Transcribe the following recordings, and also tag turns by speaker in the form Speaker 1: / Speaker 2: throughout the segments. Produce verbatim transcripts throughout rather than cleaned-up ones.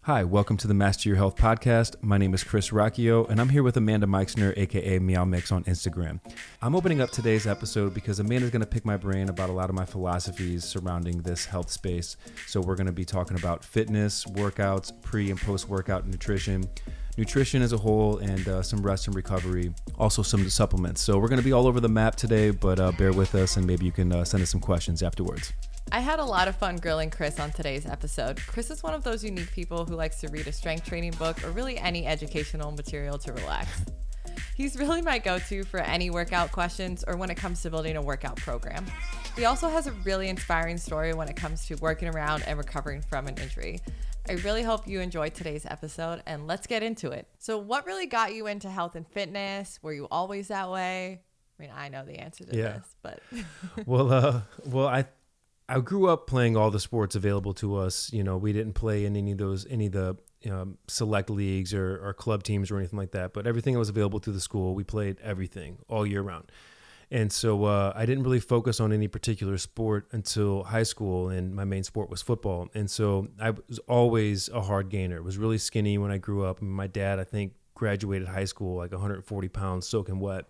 Speaker 1: Hi, welcome to the Master Your Health podcast. My name is Chris Rocchio, and I'm here with Amanda Meixner, aka Meow Mix on Instagram. I'm opening up today's episode because Amanda's going to pick my brain about a lot of my philosophies surrounding this health space. So we're going to be talking about fitness, workouts, pre and post-workout nutrition, nutrition as a whole, and uh, some rest and recovery, also some supplements. So we're going to be all over the map today, but uh, bear with us, and maybe you can uh, send us some questions afterwards.
Speaker 2: I had a lot of fun grilling Chris on today's episode. Chris is one of those unique people who likes to read a strength training book or really any educational material to relax. He's really my go-to for any workout questions or when it comes to building a workout program. He also has a really inspiring story when it comes to working around and recovering from an injury. I really hope you enjoyed today's episode, and let's get into it. So what really got you into health and fitness? Were you always that way? I mean, I know the answer to
Speaker 1: yeah.
Speaker 2: this, but...
Speaker 1: well, uh, well, I... I grew up playing all the sports available to us. You know, we didn't play in any of those, any of the um, select leagues or, or club teams or anything like that. But everything that was available through the school, we played everything all year round. And so uh, I didn't really focus on any particular sport until high school, and my main sport was football. And so I was always a hard gainer. I was really skinny when I grew up. And my dad, I think, graduated high school like one hundred forty pounds, soaking wet.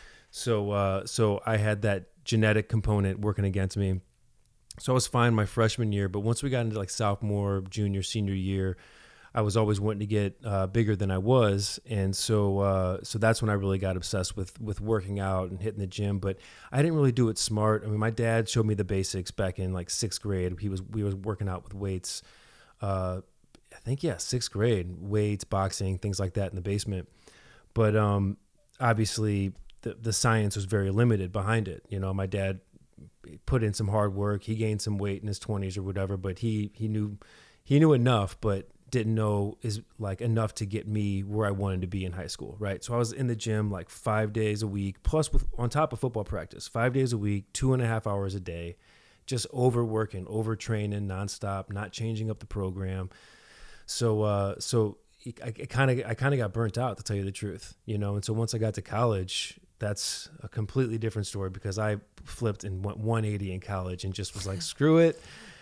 Speaker 1: So uh, so I had that genetic component working against me. So I was fine my freshman year, but once we got into like sophomore, junior, senior year, I was always wanting to get uh, bigger than I was, and so uh, so that's when I really got obsessed with with working out and hitting the gym. But I didn't really do it smart. I mean, my dad showed me the basics back in like sixth grade. He was we was working out with weights. Uh, I think yeah, sixth grade, weights, boxing, things like that in the basement. But um, obviously, the the science was very limited behind it. You know, my dad put in some hard work. He gained some weight in his twenties or whatever, but he he knew he knew enough, but didn't know is like enough to get me where I wanted to be in high school, right? So I was in the gym like five days a week, plus with on top of football practice, five days a week, two and a half hours a day, just overworking, overtraining nonstop, not changing up the program. So uh, so I kind of I kind of got burnt out, to tell you the truth, you know. And so once I got to college, that's a completely different story, because I flipped and went one eighty in college and just was like, screw it.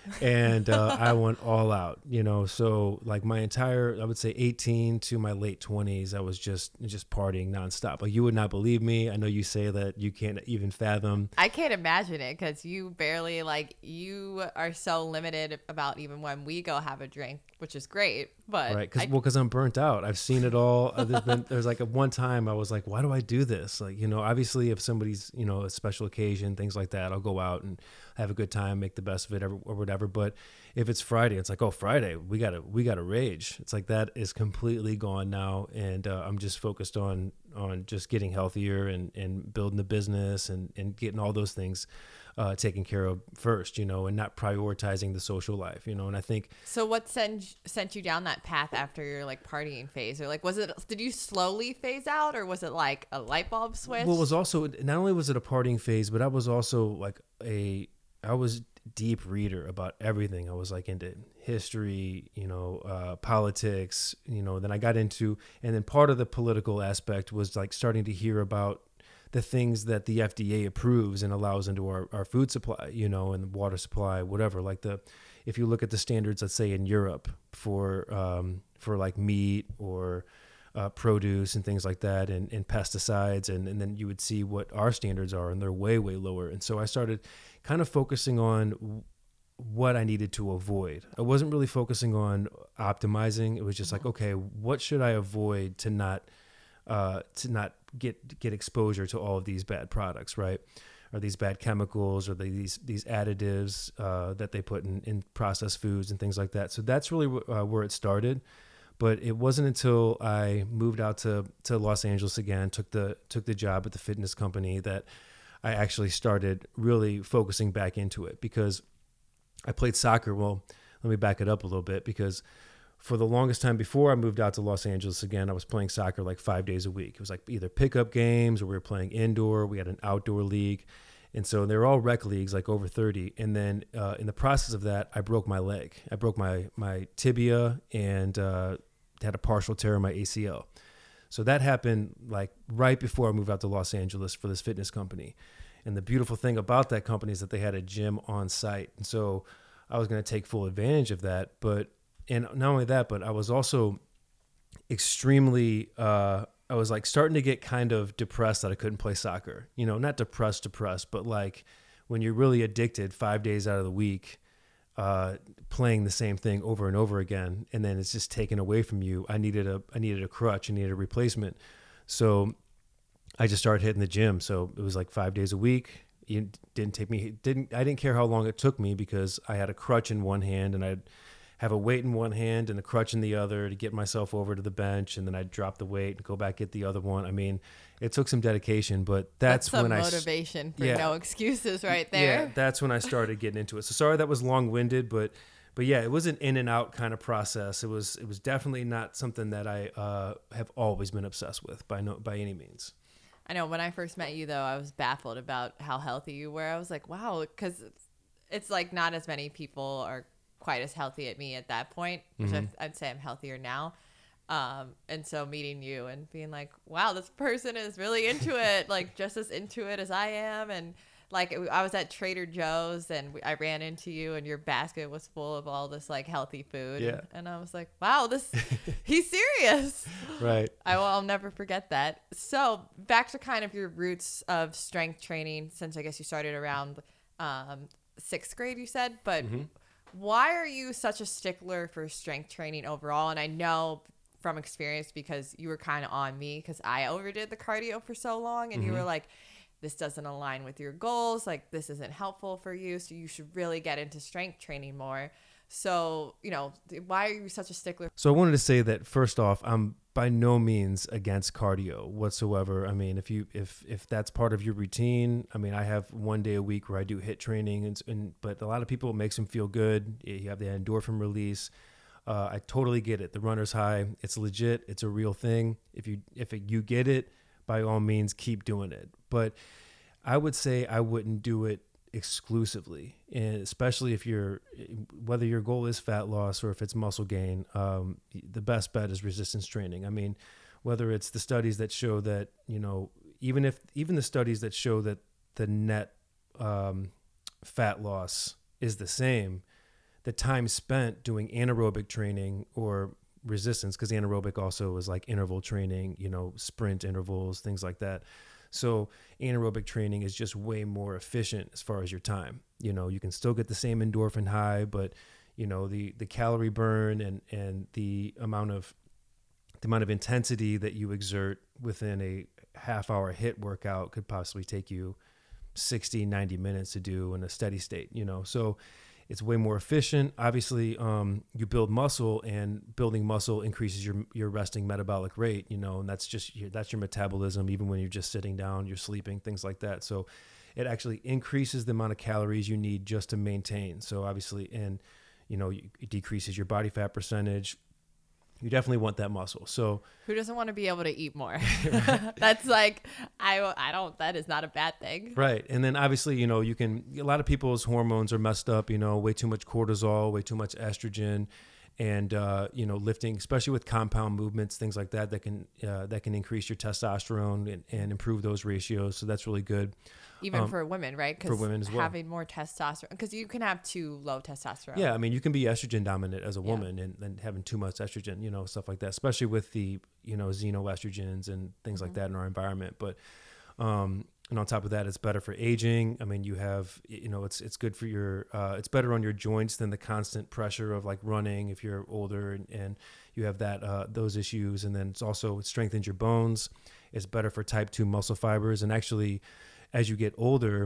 Speaker 1: And uh, I went all out, you know. So like my entire, I would say eighteen to my late twenties, I was just just partying nonstop. Like, you would not believe me. I know you say that you can't even fathom.
Speaker 2: I can't imagine it, because you barely, like, you are so limited about even when we go have a drink, which is great. But
Speaker 1: right, because
Speaker 2: I...
Speaker 1: well, because I'm burnt out. I've seen it all. There's been there's like a one time I was like, why do I do this? Like, you know, obviously if somebody's, you know, a special occasion, things like that, I'll go out and have a good time, make the best of it, or whatever. But if it's Friday, it's like, oh, Friday, we gotta we gotta rage. It's like that is completely gone now, and uh, I'm just focused on on just getting healthier and, and building the business and, and getting all those things uh, taken care of first, you know, and not prioritizing the social life, you know. And I think
Speaker 2: so. What sent sent you down that path after your like partying phase, or like was it? Did you slowly phase out, or was it like a light bulb switch?
Speaker 1: Well, it was also, not only was it a partying phase, but I was also like a I was deep reader about everything. I was like into history, you know, uh, politics, you know, then I got into, and then part of the political aspect was like starting to hear about the things that the F D A approves and allows into our, our food supply, you know, and water supply, whatever. Like the, if you look at the standards, let's say in Europe for, um, for like meat or uh, produce and things like that, and, and pesticides. And, and then you would see what our standards are, and they're way, way lower. And so I started kind of focusing on what I needed to avoid. I wasn't really focusing on optimizing. It was just like, okay, what should I avoid to not, uh, to not get, get exposure to all of these bad products, right? Or these bad chemicals, or the, these, these additives, uh, that they put in, in processed foods and things like that. So that's really w- uh, where it started. But it wasn't until I moved out to, to Los Angeles again, took the, took the job at the fitness company, that I actually started really focusing back into it, because I played soccer. Well, let me back it up a little bit, because for the longest time before I moved out to Los Angeles again, I was playing soccer like five days a week. It was like either pickup games, or we were playing indoor. We had an outdoor league. And so they were all rec leagues, like over thirty. And then uh, in the process of that, I broke my leg. I broke my, my tibia and uh, had a partial tear in my A C L. So that happened like right before I moved out to Los Angeles for this fitness company. And the beautiful thing about that company is that they had a gym on site. And so I was going to take full advantage of that. But and not only that, but I was also extremely, uh, I was like starting to get kind of depressed that I couldn't play soccer, you know, not depressed, depressed, but like when you're really addicted five days out of the week, uh, playing the same thing over and over again, and then it's just taken away from you. I needed a, I needed a crutch, I needed a replacement. So I just started hitting the gym. So it was like five days a week. It didn't take me, didn't, I didn't care how long it took me because I had a crutch in one hand and I'd have a weight in one hand and a crutch in the other to get myself over to the bench. And then I'd drop the weight and go back, get the other one. I mean, it took some dedication, but that's,
Speaker 2: that's
Speaker 1: when
Speaker 2: some
Speaker 1: I
Speaker 2: motivation for
Speaker 1: yeah,
Speaker 2: no excuses right there.
Speaker 1: Yeah, that's when I started getting into it. So sorry that was long winded, but, but yeah, it was an in and out kind of process. It was, it was definitely not something that I uh, have always been obsessed with by no, by any means.
Speaker 2: I know when I first met you though, I was baffled about how healthy you were. I was like, wow, because it's, it's like not as many people are quite as healthy at me at that point, which mm-hmm. I'd, I'd say I'm healthier now. Um, and so meeting you and being like, wow, this person is really into it, like just as into it as I am. And like I was at Trader Joe's and I ran into you and your basket was full of all this like healthy food.
Speaker 1: Yeah.
Speaker 2: And, and I was like, wow, this, he's serious.
Speaker 1: Right.
Speaker 2: I will, I'll never forget that. So back to kind of your roots of strength training, since I guess you started around um, sixth grade, you said, but mm-hmm. why are you such a stickler for strength training overall? And I know from experience because you were kind of on me because I overdid the cardio for so long and mm-hmm. you were like, this doesn't align with your goals. Like this isn't helpful for you. So you should really get into strength training more. So, you know, why are you such a stickler?
Speaker 1: So I wanted to say that first off, I'm by no means against cardio whatsoever. I mean, if you, if, if that's part of your routine, I mean, I have one day a week where I do HIIT training and, and but a lot of people, it makes them feel good. You have the endorphin release. Uh, I totally get it. The runner's high, it's legit. It's a real thing. If you, if it, you get it, by all means, keep doing it. But I would say I wouldn't do it exclusively, and especially if you're, whether your goal is fat loss or if it's muscle gain, um, the best bet is resistance training. I mean, whether it's the studies that show that, you know, even if, even the studies that show that the net um, fat loss is the same, the time spent doing anaerobic training or resistance, because anaerobic also is like interval training, you know, sprint intervals, things like that. So anaerobic training is just way more efficient as far as your time. You know, you can still get the same endorphin high, but you know, the, the calorie burn and, and the amount of, the amount of intensity that you exert within a half hour HIIT workout could possibly take you sixty, ninety minutes to do in a steady state, you know? So it's way more efficient. Obviously, um, you build muscle, and building muscle increases your your resting metabolic rate, you know, and that's just your, that's your metabolism, even when you're just sitting down, you're sleeping, things like that. So it actually increases the amount of calories you need just to maintain. So obviously, and, you know, it decreases your body fat percentage. You definitely want that muscle. So
Speaker 2: who doesn't want to be able to eat more? That's like, I, I don't, that is not a bad thing.
Speaker 1: Right. And then obviously, you know, you can, a lot of people's hormones are messed up, you know, way too much cortisol, way too much estrogen, and, uh, you know, lifting, especially with compound movements, things like that, that can, uh, that can increase your testosterone and, and improve those ratios. So that's really good.
Speaker 2: Even
Speaker 1: um,
Speaker 2: for women, right?
Speaker 1: For women as well.
Speaker 2: Having more testosterone, because you can have too low testosterone.
Speaker 1: Yeah, I mean, you can be estrogen dominant as a woman, yeah. and, and having too much estrogen, you know, stuff like that, especially with the, you know, xenoestrogens and things mm-hmm. like that in our environment. But, um, and on top of that, it's better for aging. I mean, you have, you know, it's it's good for your, uh, it's better on your joints than the constant pressure of like running if you're older, and, and you have that, uh, those issues. And then it's also, it strengthens your bones. It's better for type two muscle fibers. And actually, as you get older,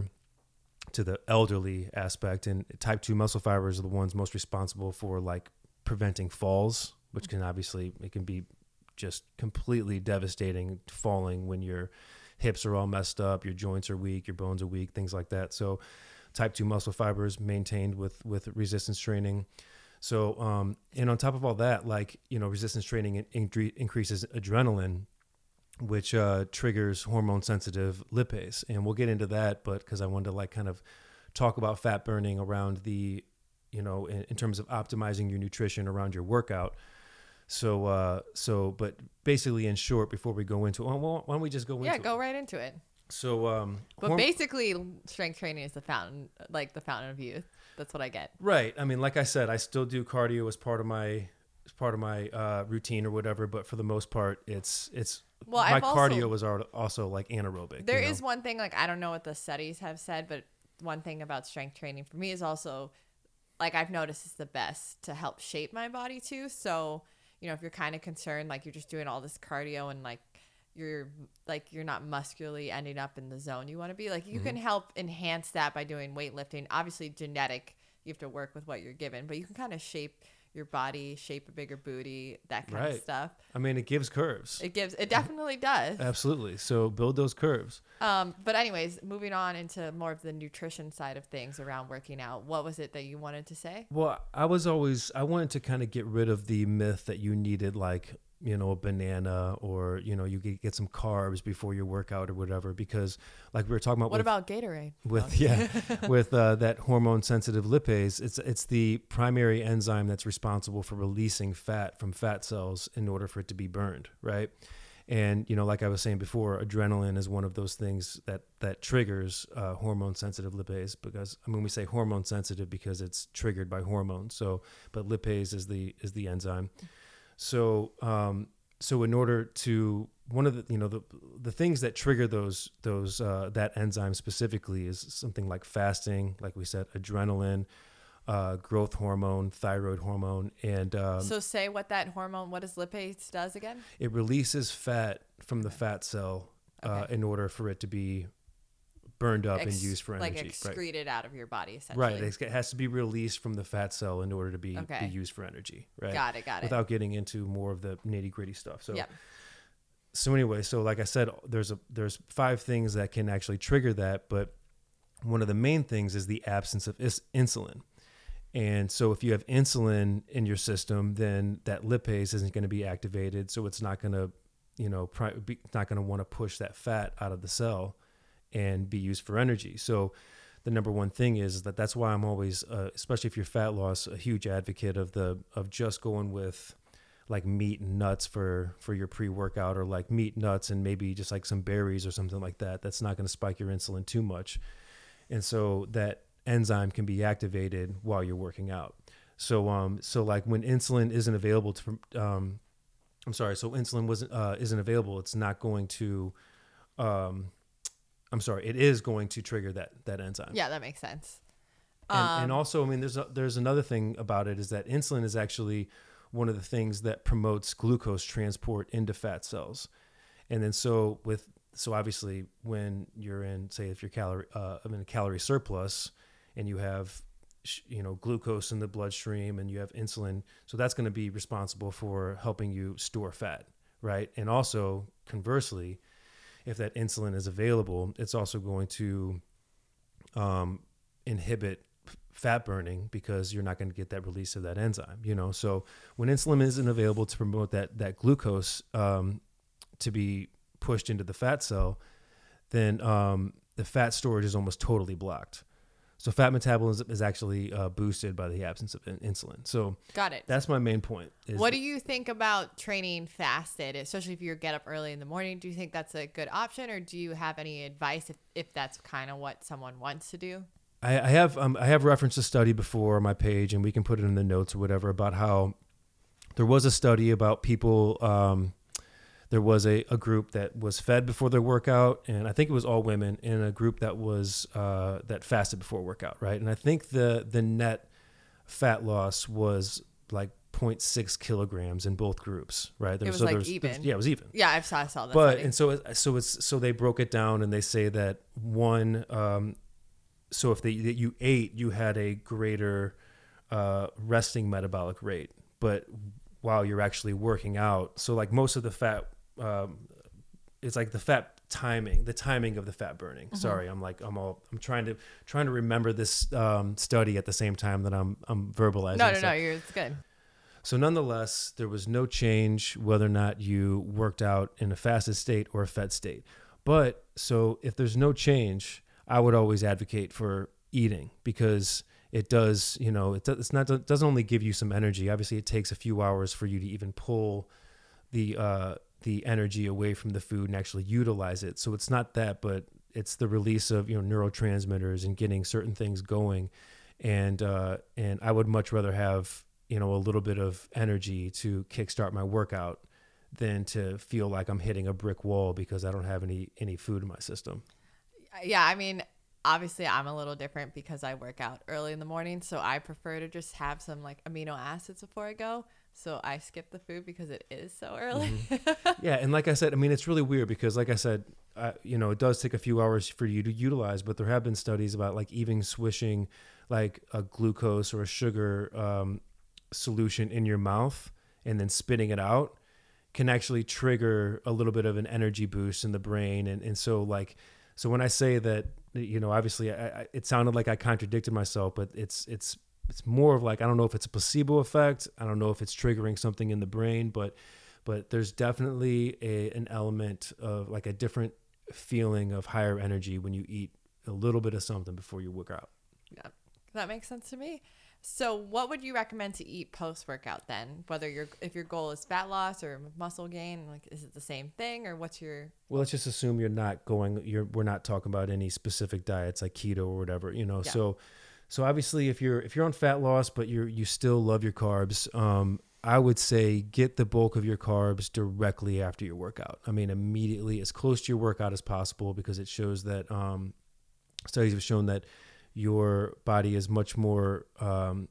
Speaker 1: to the elderly aspect, and type two muscle fibers are the ones most responsible for like preventing falls, which can obviously, it can be just completely devastating, falling when your hips are all messed up, your joints are weak, your bones are weak, things like that. So type two muscle fibers maintained with, with resistance training. So, um, and on top of all that, like, you know, resistance training in, in, increases adrenaline, which uh, triggers hormone sensitive lipase. And we'll get into that, but because I wanted to like kind of talk about fat burning around the, you know, in, in terms of optimizing your nutrition around your workout. So, uh, so, but basically in short, before we go into, well, why don't we just go into
Speaker 2: yeah,
Speaker 1: it?
Speaker 2: Yeah, go right into it.
Speaker 1: So, um,
Speaker 2: but horm- basically strength training is the fountain, like the fountain of youth. That's what I get.
Speaker 1: Right. I mean, like I said, I still do cardio as part of my as part of my uh, routine or whatever. But for the most part, it's it's
Speaker 2: Well,
Speaker 1: my
Speaker 2: I've also-
Speaker 1: cardio is al- also like anaerobic.
Speaker 2: There
Speaker 1: you know?
Speaker 2: is one thing, like, I don't know what the studies have said, but one thing about strength training for me is also, like, I've noticed it's the best to help shape my body too. So, you know, if you're kind of concerned, like, you're just doing all this cardio and, like, you're like you're not muscularly ending up in the zone you want to be, like, you
Speaker 1: Mhm.
Speaker 2: can help enhance that by doing weightlifting. Obviously genetic, you have to work with what you're given, but you can kind of shape your body, shape a bigger booty, that kind
Speaker 1: Right.
Speaker 2: of stuff.
Speaker 1: I mean, it gives curves.
Speaker 2: It gives, it definitely does.
Speaker 1: Absolutely. So build those curves.
Speaker 2: Um, but anyways, moving on into more of the nutrition side of things around working out. What was it that you wanted to say?
Speaker 1: Well, I was always, I wanted to kind of get rid of the myth that you needed like, you know, a banana or, you know, you could get some carbs before your workout or whatever, because like we were talking about
Speaker 2: What
Speaker 1: with,
Speaker 2: about Gatorade?
Speaker 1: with, yeah, with uh, that hormone sensitive lipase, it's, it's the primary enzyme that's responsible for releasing fat from fat cells in order for it to be burned. Right. And, you know, like I was saying before, adrenaline is one of those things that, that triggers uh, hormone sensitive lipase, because, I mean, we say hormone sensitive because it's triggered by hormones. So, but lipase is the, is the enzyme. So, um, so in order to, one of the, you know, the, the things that trigger those, those, uh, that enzyme specifically is something like fasting, like we said, adrenaline, uh, growth hormone, thyroid hormone, and, um,
Speaker 2: So say what that hormone, what does lipase does again?
Speaker 1: it releases fat from the fat cell, uh,
Speaker 2: Okay.
Speaker 1: in order for it to be burned up
Speaker 2: Ex-
Speaker 1: and used for energy.
Speaker 2: Like
Speaker 1: right.
Speaker 2: excreted out of your body, essentially.
Speaker 1: Right. It has to be released from the fat cell in order to be,
Speaker 2: Okay.
Speaker 1: be used for energy. Right.
Speaker 2: Got it, got it.
Speaker 1: Without getting into more of the nitty gritty stuff. So,
Speaker 2: Yep.
Speaker 1: so anyway, so like I said, there's a, there's five things that can actually trigger that. But one of the main things is the absence of is- insulin. And so if you have insulin in your system, then that lipase isn't going to be activated. So it's not going to, you know, pri- be, not going to want to push that fat out of the cell and be used for energy. So the number one thing is, is that that's why I'm always, uh, especially if you're fat loss, a huge advocate of the, of just going with like meat and nuts for, for your pre-workout, or like meat, nuts, and maybe just like some berries or something like that. That's not going to spike your insulin too much. And so that enzyme can be activated while you're working out. So, um, so like when insulin isn't available to, um, I'm sorry. So insulin wasn't, uh, isn't available. It's not going to, um, I'm sorry, it is going to trigger that, that enzyme.
Speaker 2: Yeah, that makes sense.
Speaker 1: And,
Speaker 2: Um,
Speaker 1: and also, I mean, there's, a, there's another thing about it, is that insulin is actually one of the things that promotes glucose transport into fat cells. And then so with, so obviously when you're in, say if you're calorie, uh, in a calorie surplus and you have, you know, glucose in the bloodstream and you have insulin, so that's going to be responsible for helping you store fat. Right. And also conversely, if that insulin is available, it's also going to um, inhibit fat burning, because you're not going to get that release of that enzyme, you know? So when insulin isn't available to promote that, that glucose um, to be pushed into the fat cell, then um, the fat storage is almost totally blocked. So fat metabolism is actually uh, boosted by the absence of in- insulin. So
Speaker 2: got it.
Speaker 1: that's my main point. Is
Speaker 2: What do you think about training fasted, especially if you get up early in the morning? Do you think that's a good option, or do you have any advice if, if that's kind of what someone wants to do?
Speaker 1: I, I have um, I have referenced a study before on my page, and we can put it in the notes or whatever, about how there was a study about people. Um, there was a, a group that was fed before their workout, and I think it was all women, and a group that was uh, that fasted before workout, right? And I think the the net fat loss was like zero point six kilograms in both groups, right? There
Speaker 2: It was
Speaker 1: so
Speaker 2: like
Speaker 1: there was,
Speaker 2: even.
Speaker 1: yeah, it was even.
Speaker 2: Yeah, I've saw, I saw that.
Speaker 1: But
Speaker 2: study.
Speaker 1: and so it- so it's so they broke it down, and they say that one. Um, so if they that you ate, you had a greater uh, resting metabolic rate, but while you're actually working out, so like most of the fat, um, it's like the fat timing, the timing of the fat burning.
Speaker 2: Mm-hmm.
Speaker 1: Sorry, I'm like I'm all I'm trying to trying to remember this um, study at the same time that I'm I'm verbalizing.
Speaker 2: no, no,
Speaker 1: So-
Speaker 2: no, you're, it's good.
Speaker 1: so nonetheless, there was no change whether or not you worked out in a fasted state or a fed state. But so if there's no change, I would always advocate for eating, because it does, you know, it does, it's not, it doesn't only give you some energy. Obviously, it takes a few hours for you to even pull the uh, the energy away from the food and actually utilize it. So it's not that, but it's the release of, you know, neurotransmitters and getting certain things going. and uh, and I would much rather have, you know, a little bit of energy to kickstart my workout than to feel like I'm hitting a brick wall because I don't have any any food in my system.
Speaker 2: Yeah, I mean, obviously I'm a little different because I work out early in the morning, so I prefer to just have some like amino acids before I go. So I skip the food because it is so early.
Speaker 1: Mm-hmm. Yeah, and like I said, I mean, it's really weird because, like I said, uh, you know, it does take a few hours for you to utilize, but there have been studies about like even swishing like a glucose or a sugar um, solution in your mouth and then spitting it out can actually trigger a little bit of an energy boost in the brain. And, and so like, so when I say that, you know, obviously I, I, it sounded like I contradicted myself, but it's, it's, it's more of like, I don't know if it's a placebo effect. I don't know if it's triggering something in the brain, but, but there's definitely a, an element of like a different feeling of higher energy when you eat a little bit of something before you work out.
Speaker 2: Yeah, that makes sense to me. So what would you recommend to eat post-workout then? Whether your if your goal is fat loss or muscle gain, like is it the same thing or what's your...
Speaker 1: Well, let's just assume you're not going, you're, we're not talking about any specific diets like keto or whatever, you know? Yeah. So, so obviously if you're, if you're on fat loss, but you're, you still love your carbs, um, I would say get the bulk of your carbs directly after your workout. I mean, immediately as close to your workout as possible, because it shows that, um, studies have shown that your body is much more, um,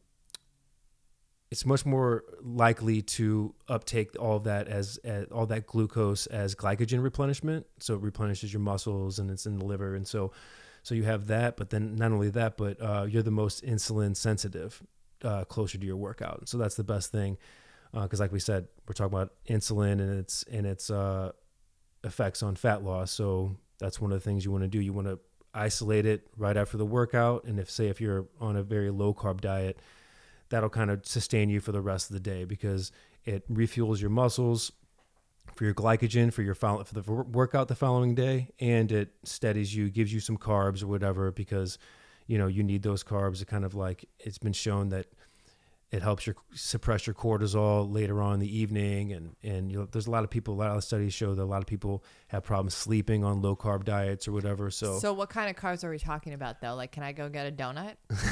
Speaker 1: it's much more likely to uptake all of that as, as all that glucose as glycogen replenishment. So it replenishes your muscles and it's in the liver. And so, so you have that, but then not only that, but, uh, you're the most insulin sensitive, uh, closer to your workout. So that's the best thing. Uh, cause like we said, we're talking about insulin and its, and its, uh, effects on fat loss. So that's one of the things you want to do. You want to isolate it right after the workout. And if say, if you're on a very low carb diet, that'll kind of sustain you for the rest of the day because it refuels your muscles for your glycogen, for your follow, for the workout the following day. And it steadies you, gives you some carbs or whatever, because, you know, you need those carbs to kind of like, it's been shown that it helps your suppress your cortisol later on in the evening. And, and you know, there's a lot of people, a lot of studies show that a lot of people have problems sleeping on low carb diets or whatever. So,
Speaker 2: so what kind of carbs are we talking about though? Like, can I go get a donut?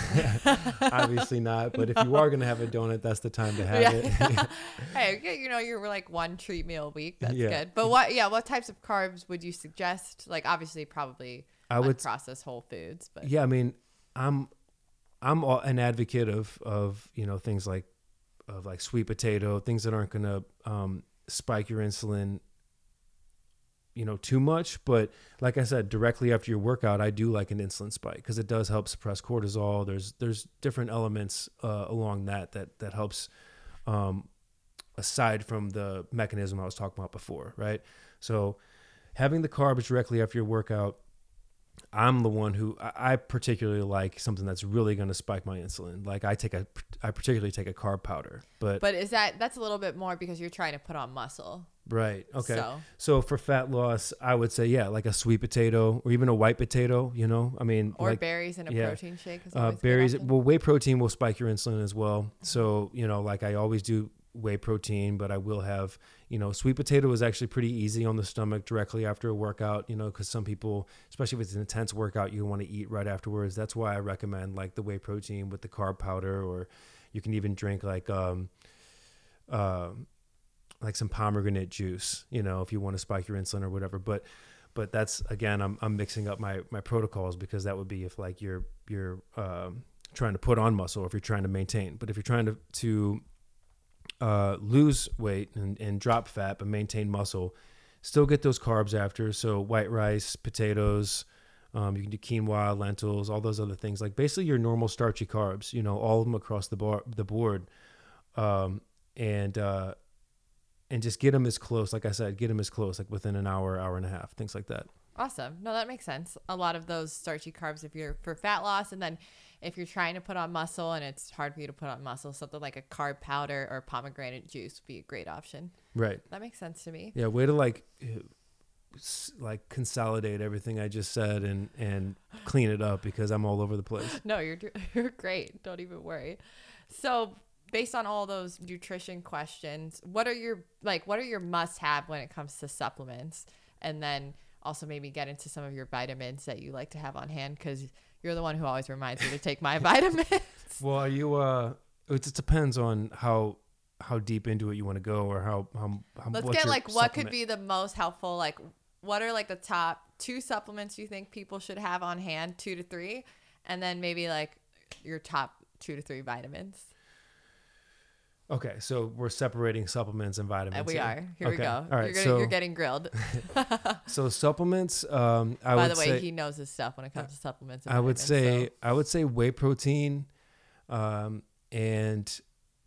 Speaker 1: Obviously not. But no. If you are going to have a donut, that's the time to have
Speaker 2: yeah.
Speaker 1: it.
Speaker 2: Hey, you know, you're like one treat meal a week. That's
Speaker 1: yeah.
Speaker 2: good. But what, yeah, what types of carbs would you suggest? Like, obviously probably
Speaker 1: I would
Speaker 2: processed whole foods, but
Speaker 1: yeah, I mean, I'm, I'm an advocate of, of, you know, things like, of like sweet potato, things that aren't going to um, spike your insulin, you know, too much. But like I said, directly after your workout, I do like an insulin spike because it does help suppress cortisol. There's, there's different elements uh, along that, that, that helps um, aside from the mechanism I was talking about before. Right. So having the carbs directly after your workout, I'm the one who I particularly like something that's really going to spike my insulin. Like I take a, I particularly take a carb powder, but,
Speaker 2: but is that, that's a little bit more because you're trying to put on muscle.
Speaker 1: Right. Okay.
Speaker 2: So,
Speaker 1: so for fat loss, I would say, yeah, like a sweet potato or even a white potato, you know, I mean,
Speaker 2: or
Speaker 1: like,
Speaker 2: berries in a
Speaker 1: yeah.
Speaker 2: protein shake. Is
Speaker 1: uh, berries. Well, whey protein will spike your insulin as well. Mm-hmm. So, you know, like I always do whey protein, but I will have, you know, sweet potato is actually pretty easy on the stomach directly after a workout, you know, because some people, especially if it's an intense workout, you want to eat right afterwards. That's why I recommend like the whey protein with the carb powder, or you can even drink like, um, uh, like some pomegranate juice, you know, if you want to spike your insulin or whatever. But, but that's, again, I'm, I'm mixing up my, my protocols because that would be if like you're, you're, um, trying to put on muscle, or if you're trying to maintain. But if you're trying to, to, uh, lose weight and, and drop fat, but maintain muscle, still get those carbs after. So white rice, potatoes, um, you can do quinoa, lentils, all those other things, like basically your normal starchy carbs, you know, all of them across the bar, the board. Um, and, uh, and just get them as close. Like I said, get them as close, like within an hour, hour and a half, things like that.
Speaker 2: Awesome. No, that makes sense. A lot of those starchy carbs if you're for fat loss, and then if you're trying to put on muscle and it's hard for you to put on muscle, something like a carb powder or pomegranate juice would be a great option.
Speaker 1: Right.
Speaker 2: That makes sense to me.
Speaker 1: Yeah. Way to like, like consolidate everything I just said and, and clean it up because I'm all over the place.
Speaker 2: No, you're, you're great. Don't even worry. So based on all those nutrition questions, what are your, like, what are your must have when it comes to supplements? And then also maybe get into some of your vitamins that you like to have on hand, because You're the one who always reminds me to take my vitamins.
Speaker 1: Well, are you? Uh, it just depends on how how deep into it you want to go, or how how. how
Speaker 2: Let's
Speaker 1: what's
Speaker 2: get
Speaker 1: your
Speaker 2: like what could
Speaker 1: supplement.
Speaker 2: be the most helpful. Like, what are like the top two supplements you think people should have on hand, two to three, and then maybe like your top two to three vitamins.
Speaker 1: Okay, so we're separating supplements and vitamins.
Speaker 2: Uh, we
Speaker 1: here.
Speaker 2: are. Here
Speaker 1: okay.
Speaker 2: we go.
Speaker 1: All right,
Speaker 2: you're, gonna,
Speaker 1: so
Speaker 2: you're getting grilled.
Speaker 1: so supplements. Um, I
Speaker 2: By
Speaker 1: would
Speaker 2: the way,
Speaker 1: say,
Speaker 2: he knows his stuff when it comes to supplements. And
Speaker 1: I would
Speaker 2: vitamins,
Speaker 1: say
Speaker 2: so.
Speaker 1: I would say whey protein, um, and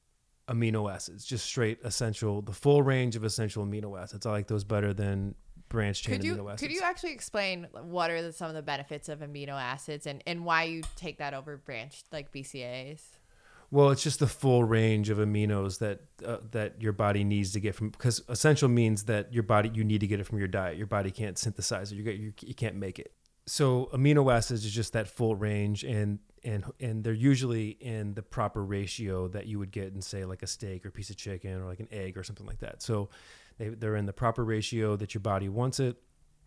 Speaker 1: amino acids, just straight essential, the full range of essential amino acids. I like those better than branch chain
Speaker 2: Could you
Speaker 1: amino acids.
Speaker 2: could you actually explain what are the, some of the benefits of amino acids and, and why you take that over branched like B C A As?
Speaker 1: Well, it's just the full range of aminos that uh, that your body needs to get from, because essential means that your body, you need to get it from your diet. Your body can't synthesize it. You get you, you can't make it. So amino acids is just that full range, and and and they're usually in the proper ratio that you would get in, say, like a steak or piece of chicken or like an egg or something like that. So they they're in the proper ratio that your body wants it.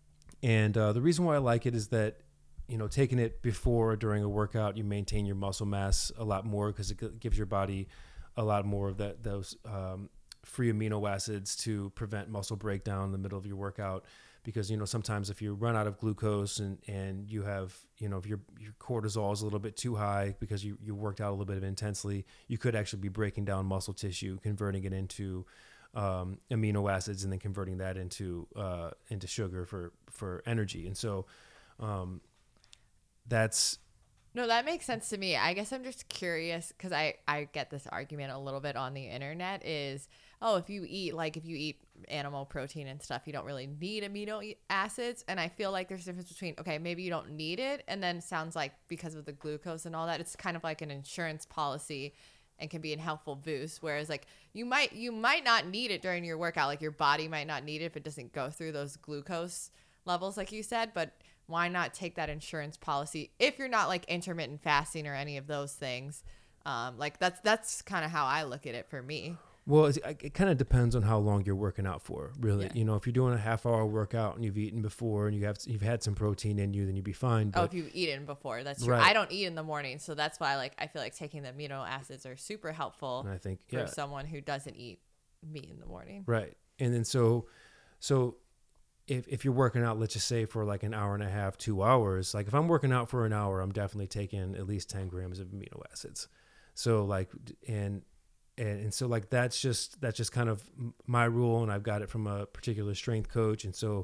Speaker 1: And uh, the reason why I like it is that, you know, taking it before or during a workout, you maintain your muscle mass a lot more, because it gives your body a lot more of that those um, free amino acids to prevent muscle breakdown in the middle of your workout. Because, you know, sometimes if you run out of glucose and, and you have, you know, if your your cortisol is a little bit too high because you, you worked out a little bit of intensely, you could actually be breaking down muscle tissue, converting it into um, amino acids, and then converting that into uh, into sugar for, for energy. And so um, that's...
Speaker 2: No, that makes sense to me. I guess I'm just curious because I, I get this argument a little bit on the internet is, oh, if you eat, like if you eat animal protein and stuff, you don't really need amino acids. And I feel like there's a difference between, okay, maybe you don't need it. And then it sounds like because of the glucose and all that, it's kind of like an insurance policy and can be a helpful boost. Whereas like you might, you might not need it during your workout. Like your body might not need it if it doesn't go through those glucose levels, like you said, but why not take that insurance policy if you're not like intermittent fasting or any of those things? Um, like that's that's kind of how I look at it for me.
Speaker 1: Well, it, it kind of depends on how long you're working out for, really.
Speaker 2: Yeah.
Speaker 1: You know, if you're doing a half hour workout and you've eaten before and you have you've had some protein in you, then you'd be fine. But,
Speaker 2: Oh, if you've eaten before, that's true.
Speaker 1: Right.
Speaker 2: I don't eat in the morning, so that's why like I feel like taking the amino acids are super helpful
Speaker 1: and I think,
Speaker 2: for
Speaker 1: yeah,
Speaker 2: someone who doesn't eat meat in the morning.
Speaker 1: right. And then so, so if if you're working out, let's just say for like an hour and a half, two hours, like if I'm working out for an hour, I'm definitely taking at least ten grams of amino acids. So like, and And, and so like that's just that's just kind of my rule, and I've got it from a particular strength coach. And so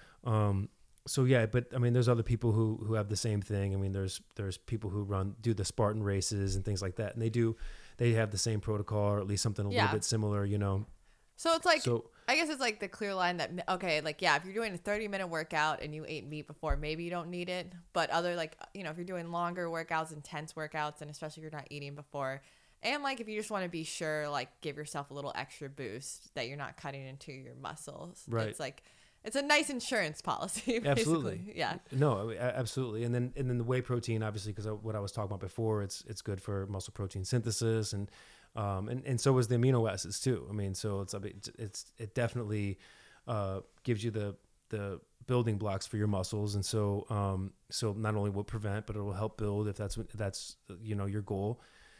Speaker 1: um so yeah, but I mean there's other people who who have the same thing. I mean there's there's people who run do the Spartan races and things like that, and they do they have the same protocol, or at least something a
Speaker 2: Yeah.
Speaker 1: little bit similar, you know.
Speaker 2: So it's like,
Speaker 1: So
Speaker 2: I guess it's like the clear line that, okay, like, yeah, if you're doing a thirty minute workout and you ate meat before, maybe you don't need it. But other, like, you know, if you're doing longer workouts, intense workouts, and especially if you're not eating before, and like if you just want to be sure, like give yourself a little extra boost that you're not cutting into your muscles.
Speaker 1: Right.
Speaker 2: It's like, it's a nice insurance policy. Basically.
Speaker 1: Absolutely.
Speaker 2: Yeah.
Speaker 1: No, I mean, a- absolutely. And then and then the whey protein, obviously, because what I was talking about before, it's it's good for muscle protein synthesis, and um and, and so is the amino acids too. I mean, so it's I mean, it's it definitely uh gives you the the building blocks for your muscles, and so um so not only will prevent, but it will help build if that's if that's you know your goal.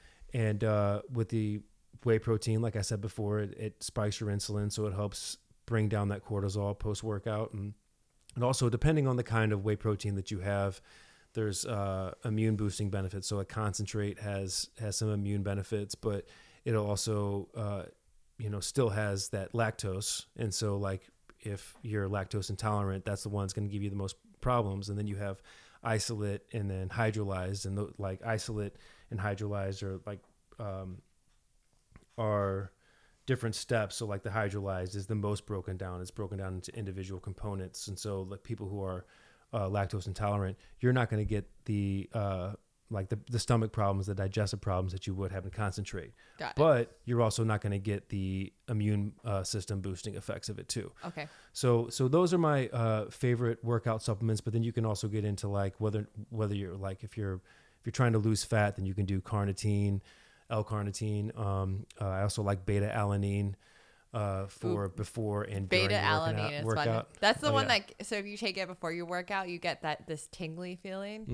Speaker 1: And uh, with the whey protein, like I said before, it, it spikes your insulin, so it helps bring down that cortisol post-workout. And, and also, depending on the kind of whey protein that you have, there's uh, immune boosting benefits. So a concentrate has has some immune benefits, but it also, uh, you know, still has that lactose. And so, like, if you're lactose intolerant, that's the one that's going to give you the most problems. And then you have isolate and then hydrolyzed, and the, like isolate and hydrolyzed are like um, are different steps. So like the hydrolyzed is the most broken down. It's broken down into individual components. And so like people who are uh, lactose intolerant, you're not going to get the uh, like the, the stomach problems, the digestive problems that you would have in concentrate.
Speaker 2: Got it.
Speaker 1: But you're also not going to get the immune uh, system boosting effects of it too.
Speaker 2: Okay.
Speaker 1: So so those are my uh, favorite workout supplements. But then you can also get into like whether whether you're like if you're if you're trying to lose fat, then you can do carnitine, L-carnitine. Um, uh, I also like beta-alanine uh, for Ooh. before and during
Speaker 2: Beta alanine
Speaker 1: workout,
Speaker 2: is fun. That's the
Speaker 1: oh,
Speaker 2: one
Speaker 1: yeah.
Speaker 2: that, so if you take it before you work out, you get that this tingly feeling.
Speaker 1: Mm-hmm.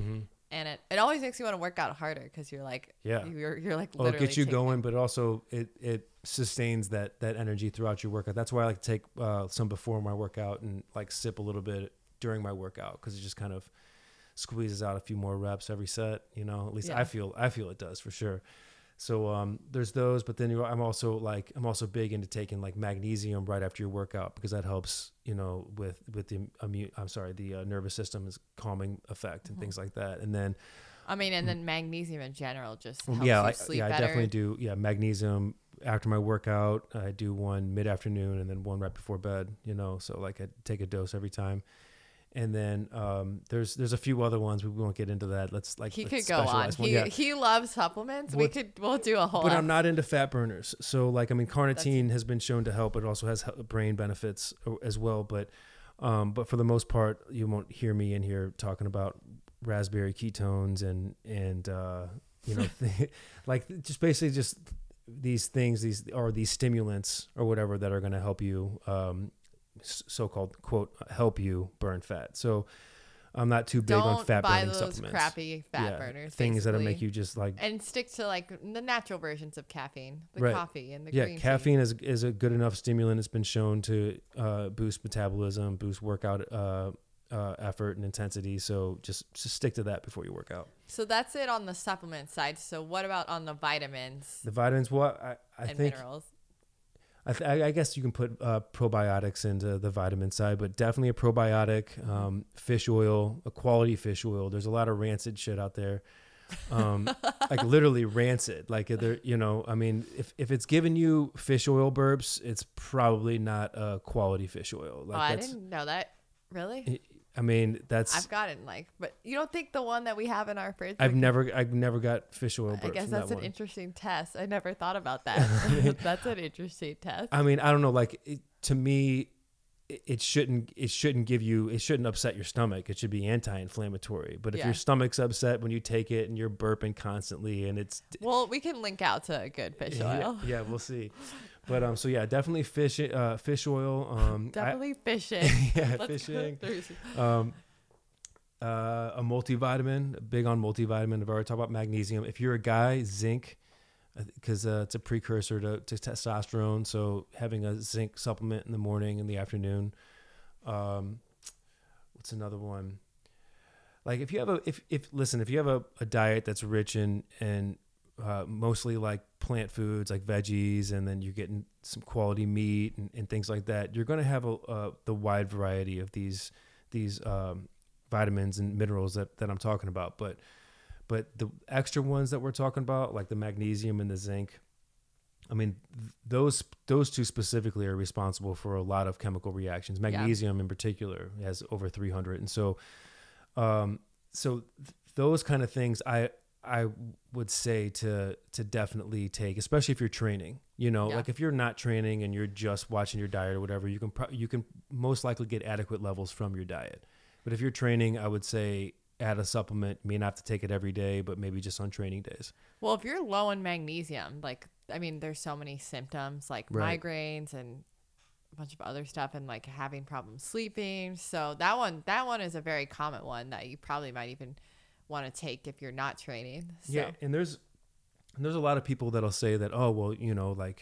Speaker 2: And it, it always makes you want to work out harder because you're like,
Speaker 1: yeah,
Speaker 2: you're, you're like
Speaker 1: well,
Speaker 2: literally
Speaker 1: it gets you
Speaker 2: taking
Speaker 1: going,
Speaker 2: it.
Speaker 1: but also it, it sustains that, that energy throughout your workout. That's why I like to take uh, some before my workout and like sip a little bit during my workout. Cause it just kind of squeezes out a few more reps every set, you know, at least
Speaker 2: Yeah.
Speaker 1: I feel, I feel it does for sure. So um, there's those, but then you I'm also like, I'm also big into taking like magnesium right after your workout because that helps, you know, with, with the immune, I'm sorry, the uh, nervous system's calming effect and
Speaker 2: Mm-hmm.
Speaker 1: things like that. And then,
Speaker 2: I mean, and then magnesium in general just helps
Speaker 1: yeah,
Speaker 2: you
Speaker 1: like,
Speaker 2: sleep
Speaker 1: yeah,
Speaker 2: better.
Speaker 1: I definitely do. Yeah. Magnesium after my workout, I do one mid afternoon and then one right before bed, you know, so like I take a dose every time. And then um, there's there's a few other ones. We won't get into that. Let's like
Speaker 2: He
Speaker 1: let's
Speaker 2: could go on.
Speaker 1: specialize one.
Speaker 2: He
Speaker 1: Yeah.
Speaker 2: he loves supplements. we
Speaker 1: What-
Speaker 2: could we'll do a whole.
Speaker 1: But I'm
Speaker 2: episode.
Speaker 1: not into fat burners. So like I mean, carnitine has been shown to help. It also has he- brain benefits o- as well. But um, but for the most part, you won't hear me in here talking about raspberry ketones and and uh, you know th- like just basically just these things these or these stimulants or whatever that are going to help you. Um, so-called quote help you burn fat. So I'm not too big
Speaker 2: Don't
Speaker 1: on fat
Speaker 2: buy
Speaker 1: burning
Speaker 2: those
Speaker 1: supplements.
Speaker 2: crappy fat
Speaker 1: Yeah,
Speaker 2: burners.
Speaker 1: things that'll
Speaker 2: basically.
Speaker 1: make you just like
Speaker 2: and stick to like the natural versions of caffeine, the
Speaker 1: Right.
Speaker 2: coffee and the
Speaker 1: yeah
Speaker 2: green tea.
Speaker 1: caffeine is is a good enough stimulant. It's been shown to uh, boost metabolism, boost workout uh, uh, effort and intensity. So just just stick to that before you work out.
Speaker 2: So that's it on the supplement side. So what about on the vitamins
Speaker 1: The vitamins, what I, I
Speaker 2: and
Speaker 1: think
Speaker 2: minerals?
Speaker 1: I, th- I guess you can put uh, probiotics into the vitamin side, but definitely a probiotic, um, fish oil, a quality fish oil. There's a lot of rancid shit out there. Um, like literally rancid. Like there, you know, I mean, if, if it's giving you fish oil burps, it's probably not a quality fish oil. Like
Speaker 2: oh, I
Speaker 1: that's,
Speaker 2: didn't know that. Really?
Speaker 1: I mean, that's,
Speaker 2: I've gotten like, but you don't think the one that we have in our fridge?
Speaker 1: I've
Speaker 2: like,
Speaker 1: never, I've never got fish oil burps.
Speaker 2: I guess
Speaker 1: from
Speaker 2: that's
Speaker 1: that
Speaker 2: an
Speaker 1: one.
Speaker 2: interesting test. I never thought about that. That's an interesting test.
Speaker 1: I mean, I don't know. Like it, to me, it, it shouldn't. It shouldn't give you. It shouldn't upset your stomach. It should be anti-inflammatory. But if
Speaker 2: Yeah.
Speaker 1: your stomach's upset when you take it and you're burping constantly, and it's
Speaker 2: Well, we can link out to a good fish
Speaker 1: yeah,
Speaker 2: oil.
Speaker 1: yeah, we'll see. But um, so yeah, definitely fish. Uh, fish oil. Um,
Speaker 2: Definitely fishing.
Speaker 1: I, yeah,
Speaker 2: Let's go
Speaker 1: fishing.
Speaker 2: through-
Speaker 1: Um, uh, a multivitamin. Big on multivitamin. I've already talked about magnesium. If you're a guy, zinc. Because uh, it's a precursor to, to testosterone, so having a zinc supplement in the morning and the afternoon. Um, what's another one? Like if you have a if if listen, if you have a, a diet that's rich in and uh, mostly like plant foods like veggies, and then you're getting some quality meat and, and things like that, you're going to have a uh, the wide variety of these these um, vitamins and minerals that that I'm talking about, but. But the extra ones that we're talking about, like the magnesium and the zinc, I mean, th- those those two specifically are responsible for a lot of chemical reactions. Magnesium yeah. in particular has over three hundred, and so, um, so th- those kind of things I I would say to to definitely take, especially if you're training. You know, yeah. like if you're not training and you're just watching your diet or whatever, you can pro- you can most likely get adequate levels from your diet. But if you're training, I would say. Add a supplement. You may not have to take it every day, but maybe just on training days.
Speaker 2: Well, if you're low in magnesium, like, I mean, there's so many symptoms like right. migraines and a bunch of other stuff and like having problems sleeping. So that one, that one is a very common one that you probably might even want to take if you're not training. So.
Speaker 1: Yeah. And there's, and there's a lot of people that'll say that, oh, well, you know, like,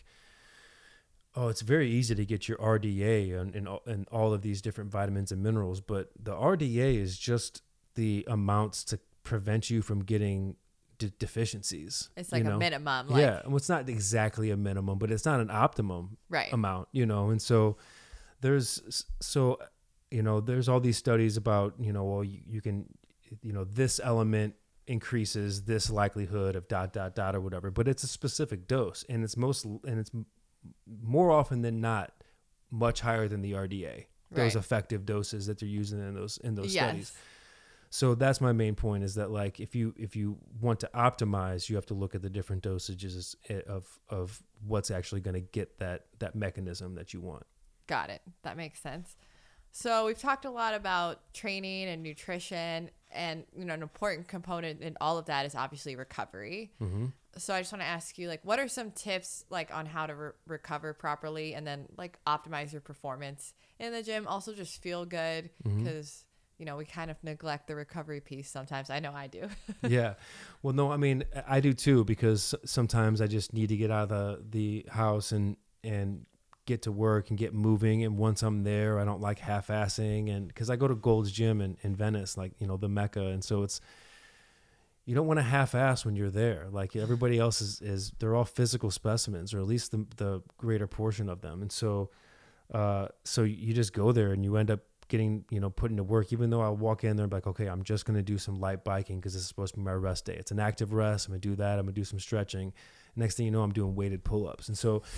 Speaker 1: oh, it's very easy to get your R D A and, and, and all of these different vitamins and minerals, but the R D A is just the amounts to prevent you from getting de- deficiencies.
Speaker 2: It's like
Speaker 1: you
Speaker 2: a
Speaker 1: know?
Speaker 2: minimum. Like,
Speaker 1: yeah. And it's not exactly a minimum, but it's not an optimum
Speaker 2: right.
Speaker 1: amount, you know? And so there's, so, you know, there's all these studies about, you know, well, you, you can, you know, this element increases this likelihood of dot, dot, dot, or whatever, but it's a specific dose and it's most, and it's more often than not much higher than the R D A, those
Speaker 2: right.
Speaker 1: effective doses that they're using in those, in those
Speaker 2: yes.
Speaker 1: studies. So that's my main point is that like if you if you want to optimize, you have to look at the different dosages of of what's actually going to get that that mechanism that you want.
Speaker 2: Got it. That makes sense. So we've talked a lot about training and nutrition, and you know an important component in all of that is obviously recovery. Mm-hmm. So I just want to ask you, like, what are some tips like on how to re- recover properly and then like optimize your performance in the gym? Also, just feel good because. Mm-hmm. you know, we kind of neglect the recovery piece sometimes. I know I do.
Speaker 1: Yeah. Well, no, I mean, I do too, because sometimes I just need to get out of the, the house and, and get to work and get moving. And once I'm there, I don't like half-assing. And because I go to Gold's Gym in, in Venice, like, you know, the Mecca. And so it's, you don't want to half-ass when you're there. Like everybody else is, is they're all physical specimens, or at least the, the greater portion of them. And so, uh, so you just go there and you end up getting, you know, put into work, even though I'll walk in there and be like, okay, I'm just going to do some light biking because this is supposed to be my rest day. It's an active rest. I'm going to do that. I'm going to do some stretching. Next thing you know, I'm doing weighted pull-ups. And so,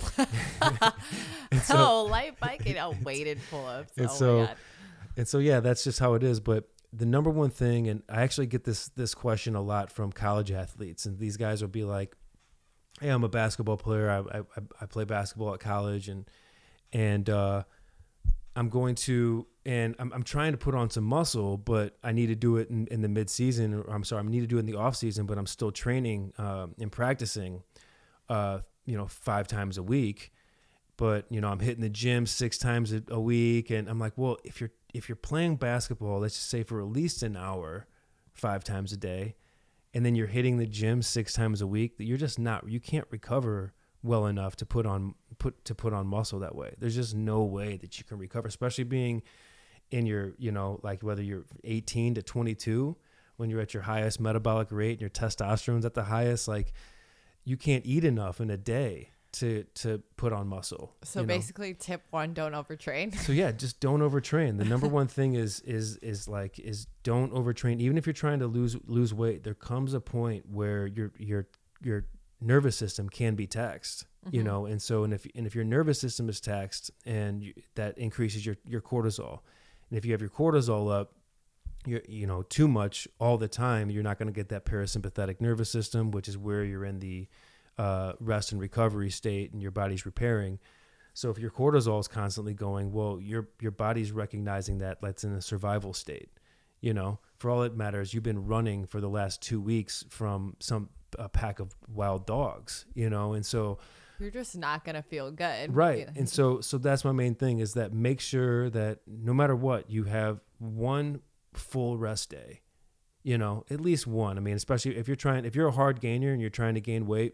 Speaker 2: and so oh, light biking, oh, weighted pull-ups.
Speaker 1: And
Speaker 2: oh
Speaker 1: so,
Speaker 2: my God.
Speaker 1: And so, yeah, that's just how it is. But the number one thing, and I actually get this, this question a lot from college athletes, and these guys will be like, hey, I'm a basketball player. I, I, I play basketball at college, and, and, uh, I'm going to, and I'm, I'm trying to put on some muscle, but I need to do it in, in the mid season, or I'm sorry, I need to do it in the off season, but I'm still training, um, and practicing, uh, you know, five times a week, but you know, I'm hitting the gym six times a, a week. And I'm like, well, if you're, if you're playing basketball, let's just say for at least an hour, five times a day, and then you're hitting the gym six times a week, that you're just not, you can't recover well enough to put on put to put on muscle that way. There's just no way that you can recover, especially being in your, you know, like whether you're eighteen to twenty-two, when you're at your highest metabolic rate and your testosterone's at the highest. Like you can't eat enough in a day to to put on muscle.
Speaker 2: So
Speaker 1: you know?
Speaker 2: basically tip one, don't overtrain.
Speaker 1: So yeah, just don't overtrain. The number one thing is is is like is don't overtrain. Even if you're trying to lose lose weight, there comes a point where your your your nervous system can be taxed, mm-hmm. you know, and so and if and if your nervous system is taxed, and you, that increases your your cortisol, and if you have your cortisol up, you you know too much all the time, you're not going to get that parasympathetic nervous system, which is where you're in the uh, rest and recovery state, and your body's repairing. So if your cortisol is constantly going, well, your your body's recognizing that that's in a survival state. You know, for all it matters, you've been running for the last two weeks from some a pack of wild dogs, you know, and so
Speaker 2: you're just not going to feel good.
Speaker 1: Right.
Speaker 2: You know?
Speaker 1: And so, so that's my main thing, is that make sure that no matter what, you have one full rest day, you know, at least one. I mean, especially if you're trying, if you're a hard gainer and you're trying to gain weight,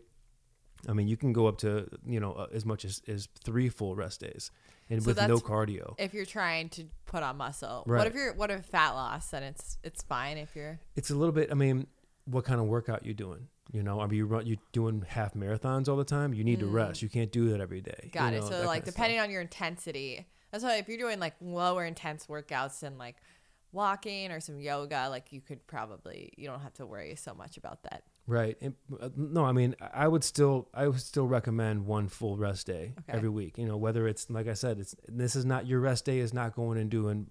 Speaker 1: I mean, you can go up to, you know, uh, as much as, as three full rest days, and so with no cardio.
Speaker 2: If you're trying to put on muscle,
Speaker 1: right.
Speaker 2: What if you're, what if fat loss? Then it's, it's fine. If you're,
Speaker 1: it's a little bit, I mean, what kind of workout you doing? You know, I mean, you run, you doing half marathons all the time. You need mm. to rest. You can't do that every day.
Speaker 2: Got
Speaker 1: you
Speaker 2: it.
Speaker 1: know,
Speaker 2: So like depending on your intensity, that's why if you're doing like lower intense workouts and like walking or some yoga, like you could probably, you don't have to worry so much about that.
Speaker 1: Right. And, uh, no, I mean, I would still, I would still recommend one full rest day okay. every week. You know, whether it's, like I said, it's, this is not, your rest day is not going and doing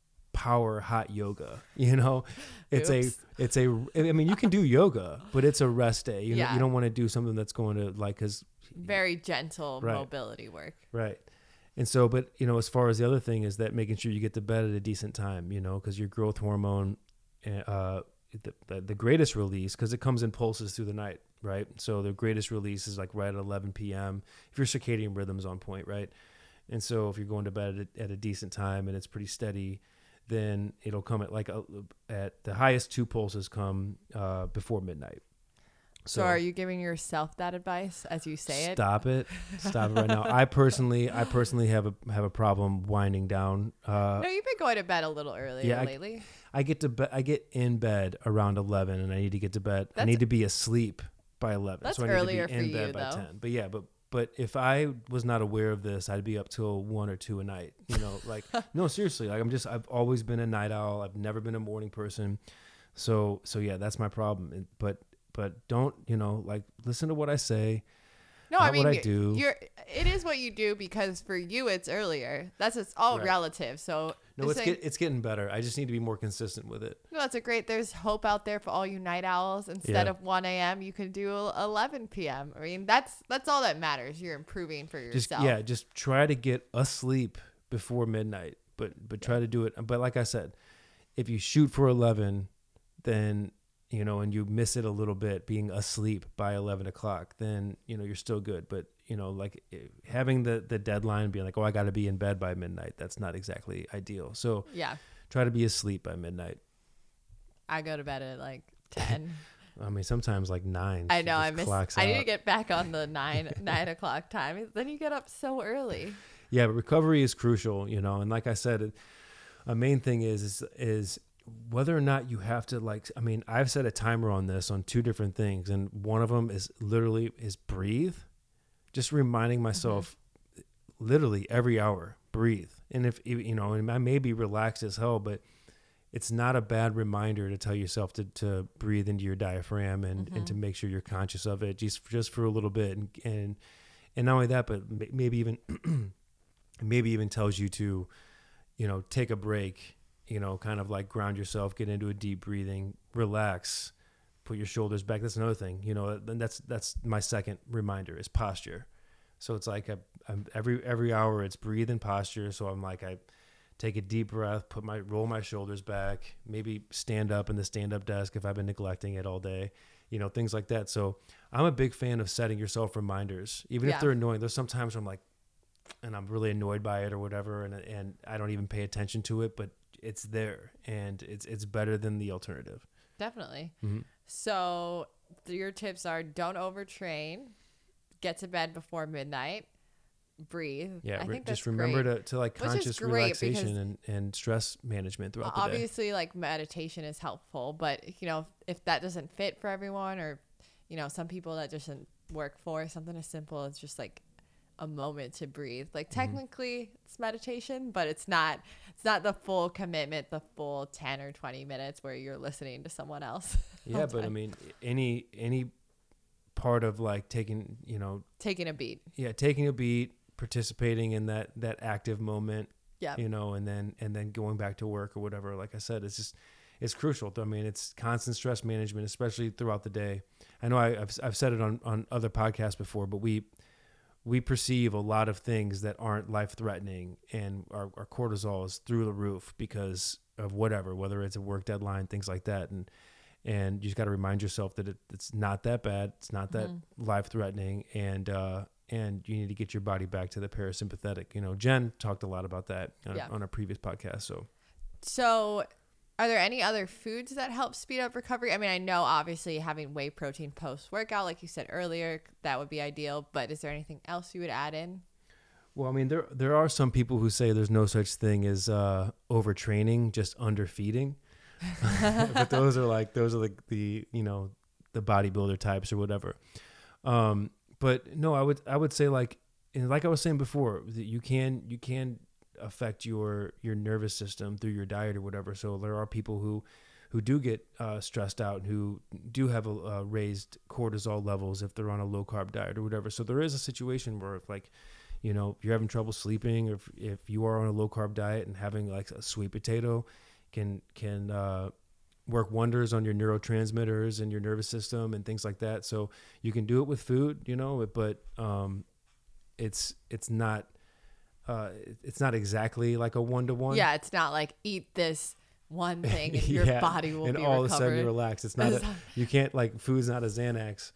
Speaker 1: power hot yoga, you know, it's Oops. a, it's a, I mean, you can do yoga, but it's a rest day. You yeah. know, you don't want to do something that's going to like, cause
Speaker 2: very gentle
Speaker 1: right.
Speaker 2: mobility work.
Speaker 1: Right. And so, but you know, as far as the other thing is that making sure you get to bed at a decent time, you know, cause your growth hormone, uh, the, the, the greatest release, cause it comes in pulses through the night. Right. So the greatest release is like right at eleven p.m. if your circadian rhythm's on point. Right. And so if you're going to bed at a, at a decent time and it's pretty steady, then it'll come at like a, at the highest two pulses come uh, before midnight.
Speaker 2: So, so are you giving yourself that advice as you say
Speaker 1: stop
Speaker 2: it?
Speaker 1: Stop it. Stop it right now. I personally, I personally have a, have a problem winding down. Uh,
Speaker 2: no, you've been going to bed a little earlier
Speaker 1: yeah,
Speaker 2: lately.
Speaker 1: I, I get to bed, I get in bed around eleven, and I need to get to bed. That's, I need to be asleep by eleven.
Speaker 2: That's
Speaker 1: so I
Speaker 2: earlier
Speaker 1: need to be in
Speaker 2: for
Speaker 1: bed
Speaker 2: you,
Speaker 1: by
Speaker 2: though.
Speaker 1: ten. But yeah, but But if I was not aware of this, I'd be up till one or two a night, you know, like, no, seriously, like I'm just, I've always been a night owl. I've never been a morning person. So, so yeah, that's my problem. But, but don't, you know, like listen to what I say.
Speaker 2: No,
Speaker 1: not
Speaker 2: I mean,
Speaker 1: what I do.
Speaker 2: You're, it is what you do because for you, it's earlier. That's it's all right. relative. So
Speaker 1: no, it's, saying, get, it's getting better. I just need to be more consistent with it.
Speaker 2: No, that's a great, there's hope out there for all you night owls. Instead yeah. of one a.m., you can do eleven p.m. I mean, that's, that's all that matters. You're improving for yourself.
Speaker 1: Just, yeah. Just try to get asleep before midnight, but, but try yeah. to do it. But like I said, if you shoot for eleven, then, you know, and you miss it a little bit being asleep by eleven o'clock, then, you know, you're still good. But, you know, like having the, the deadline being like, oh, I got to be in bed by midnight. That's not exactly ideal. So
Speaker 2: yeah,
Speaker 1: try to be asleep by midnight.
Speaker 2: I go to bed at like ten.
Speaker 1: I mean, sometimes like nine.
Speaker 2: I know. I miss. I need to
Speaker 1: out.
Speaker 2: get back on the nine nine o'clock time. Then you get up so early.
Speaker 1: Yeah, but recovery is crucial, you know. And like I said, a main thing is is is whether or not you have to like. I mean, I've set a timer on this on two different things, and one of them is literally is breathe. Just reminding myself, mm-hmm. literally every hour, breathe. And if you know, and I may be relaxed as hell, but it's not a bad reminder to tell yourself to, to breathe into your diaphragm and, mm-hmm. and to make sure you're conscious of it just just for a little bit. And and, and not only that, but maybe even maybe even tells you to, you know, take a break, you know, kind of like ground yourself, get into a deep breathing, relax, put your shoulders back. That's another thing, you know, and that's that's my second reminder is posture. So it's like a, I'm, every every hour it's breathe and posture. So I'm like, I take a deep breath, put my roll my shoulders back, maybe stand up in the stand-up desk if I've been neglecting it all day, you know, things like that. So I'm a big fan of setting yourself reminders, even yeah. if they're annoying. There's sometimes I'm like, and I'm really annoyed by it or whatever, and and I don't even pay attention to it, but it's there, and it's it's better than the alternative.
Speaker 2: Definitely.
Speaker 1: Mm-hmm.
Speaker 2: So your tips are: don't overtrain, get to bed before midnight. Breathe.
Speaker 1: Yeah,
Speaker 2: I think
Speaker 1: just
Speaker 2: that's
Speaker 1: remember
Speaker 2: great.
Speaker 1: to, to like
Speaker 2: Which
Speaker 1: conscious relaxation and, and stress management throughout the day.
Speaker 2: Obviously, like meditation is helpful, but you know, if that doesn't fit for everyone, or you know, some people that doesn't work for, something as simple as just like a moment to breathe. Like technically mm-hmm. it's meditation, but it's not it's not the full commitment, the full ten or twenty minutes where you're listening to someone else.
Speaker 1: Yeah, but I mean any any part of like taking, you know,
Speaker 2: taking a beat.
Speaker 1: Yeah, taking a beat, participating in that that active moment,
Speaker 2: yeah,
Speaker 1: you know, and then and then going back to work or whatever. Like I said, it's just it's crucial. I mean, it's constant stress management, especially throughout the day. I know I, I've I've said it on on other podcasts before, but we we perceive a lot of things that aren't life threatening, and our, our cortisol is through the roof because of whatever, whether it's a work deadline, things like that, and and you just got to remind yourself that it, it's not that bad, it's not that mm-hmm. life threatening, and uh, and you need to get your body back to the parasympathetic. You know, Jen talked a lot about that on,
Speaker 2: yeah.
Speaker 1: on a previous podcast. So,
Speaker 2: so are there any other foods that help speed up recovery? I mean, I know obviously having whey protein post workout, like you said earlier, that would be ideal. But is there anything else you would add in?
Speaker 1: Well, I mean, there there are some people who say there's no such thing as uh, overtraining, just underfeeding. But those are like those are like the you know the bodybuilder types or whatever. Um, But no, I would I would say like and like I was saying before, that you can you can affect your your nervous system through your diet or whatever. So there are people who who do get uh, stressed out, who do have a, uh, raised cortisol levels if they're on a low carb diet or whatever. So there is a situation where if like you know you're having trouble sleeping, or if if you are on a low carb diet and having like a sweet potato can can uh, work wonders on your neurotransmitters and your nervous system and things like that. So you can do it with food, you know, but um, it's it's not uh, it's not exactly like a one to one.
Speaker 2: Yeah, it's not like eat this one thing and your
Speaker 1: yeah.
Speaker 2: body will
Speaker 1: and
Speaker 2: be
Speaker 1: all
Speaker 2: recovered.
Speaker 1: of a sudden you relax. It's not. A, you can't like food's not a Xanax.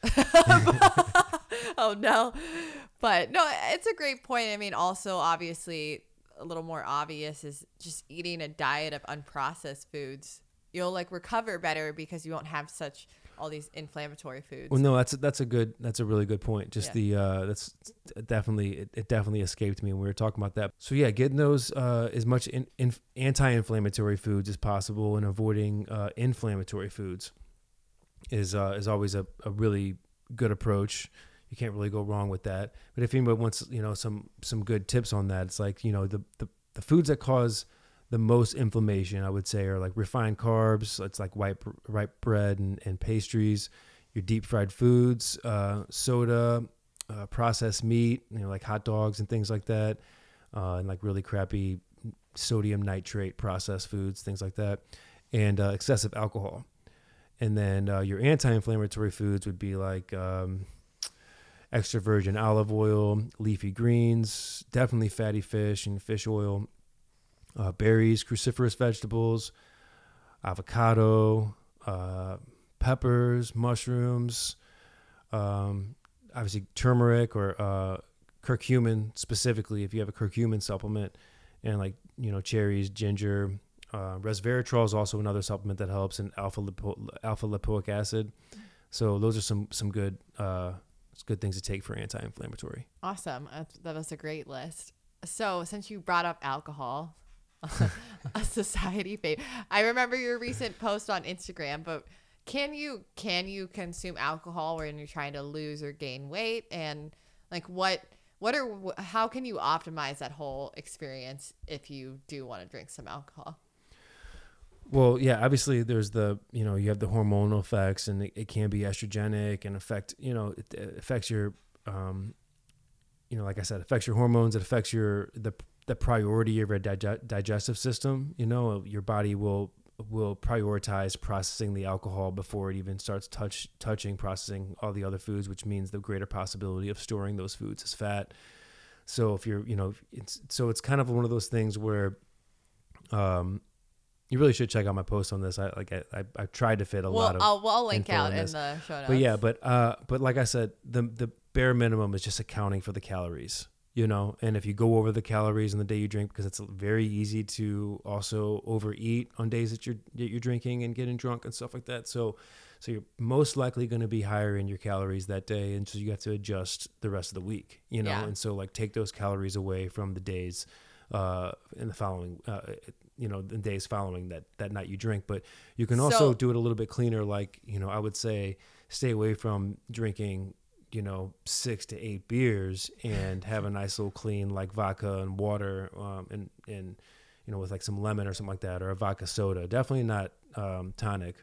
Speaker 2: Oh no, but no, it's a great point. I mean, also obviously a little more obvious is just eating a diet of unprocessed foods. You'll like recover better because you won't have such all these inflammatory foods.
Speaker 1: Well, no, that's a, that's a good, that's a really good point. Just
Speaker 2: yeah.
Speaker 1: the, uh, that's definitely, it, it definitely escaped me when we were talking about that. So yeah, getting those, uh, as much in, in anti-inflammatory foods as possible and avoiding, uh, inflammatory foods is, uh, is always a, a really good approach. You can't really go wrong with that. But if anybody wants, you know, some, some good tips on that, it's like, you know, the, the, the foods that cause the most inflammation, I would say, are like refined carbs. It's like white white bread and, and pastries, your deep fried foods, uh, soda, uh, processed meat, you know, like hot dogs and things like that, uh, and like really crappy sodium nitrate processed foods, things like that, and uh, excessive alcohol. And then uh, your anti-inflammatory foods would be like um, extra virgin olive oil, leafy greens, definitely fatty fish and fish oil. Uh, berries, cruciferous vegetables, avocado, uh, peppers, mushrooms, um, obviously turmeric or uh, curcumin specifically if you have a curcumin supplement, and like, you know, cherries, ginger, Uh, resveratrol is also another supplement that helps, and alpha lipo- alpha lipoic acid. So those are some some good uh, good things to take for anti-inflammatory.
Speaker 2: Awesome. That's, that was a great list. So since you brought up alcohol, a society fave, I remember your recent post on Instagram, but can you can you consume alcohol when you're trying to lose or gain weight? And like what what are how can you optimize that whole experience if you do want to drink some alcohol?
Speaker 1: Well, yeah, obviously there's the, you know, you have the hormonal effects, and it, it can be estrogenic and affect, you know, it, it affects your, um, you know, like I said, affects your hormones. It affects your, the, the priority of your dig- digestive system. You know, your body will, will prioritize processing the alcohol before it even starts touch, touching, processing all the other foods, which means the greater possibility of storing those foods as fat. So if you're, you know, it's, so it's kind of one of those things where, um, you really should check out my post on this. I like I I, I tried to fit a
Speaker 2: well,
Speaker 1: lot of.
Speaker 2: I'll, well, I'll link
Speaker 1: info
Speaker 2: out
Speaker 1: in
Speaker 2: in
Speaker 1: this.
Speaker 2: the show notes.
Speaker 1: But yeah, but uh, but like I said, the the bare minimum is just accounting for the calories, you know. And if you go over the calories on the day you drink, because it's very easy to also overeat on days that you're that you're drinking and getting drunk and stuff like that. So, so you're most likely going to be higher in your calories that day, and so you have to adjust the rest of the week, you know.
Speaker 2: Yeah.
Speaker 1: And so like take those calories away from the days, uh, in the following. Uh, you know, the days following that, that night you drink, but you can also
Speaker 2: So-
Speaker 1: do it a little bit cleaner. Like, you know, I would say stay away from drinking, you know, six to eight beers and have a nice little clean, like vodka and water, um, and, and, you know, with like some lemon or something like that, or a vodka soda. Definitely not, um, tonic,